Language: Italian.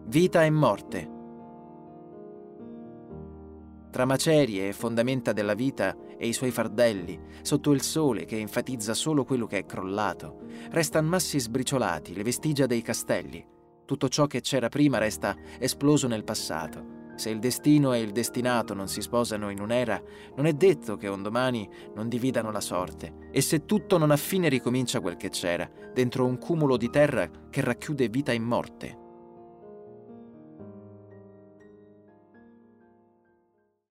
Vita e morte. Tra macerie e fondamenta della vita e i suoi fardelli, sotto il sole che enfatizza solo quello che è crollato, restano massi sbriciolati, le vestigia dei castelli. Tutto ciò che c'era prima resta esploso nel passato. Se il destino e il destinato non si sposano in un'era, non è detto che un domani non dividano la sorte. E se tutto non ha fine ricomincia quel che c'era, dentro un cumulo di terra che racchiude vita e morte.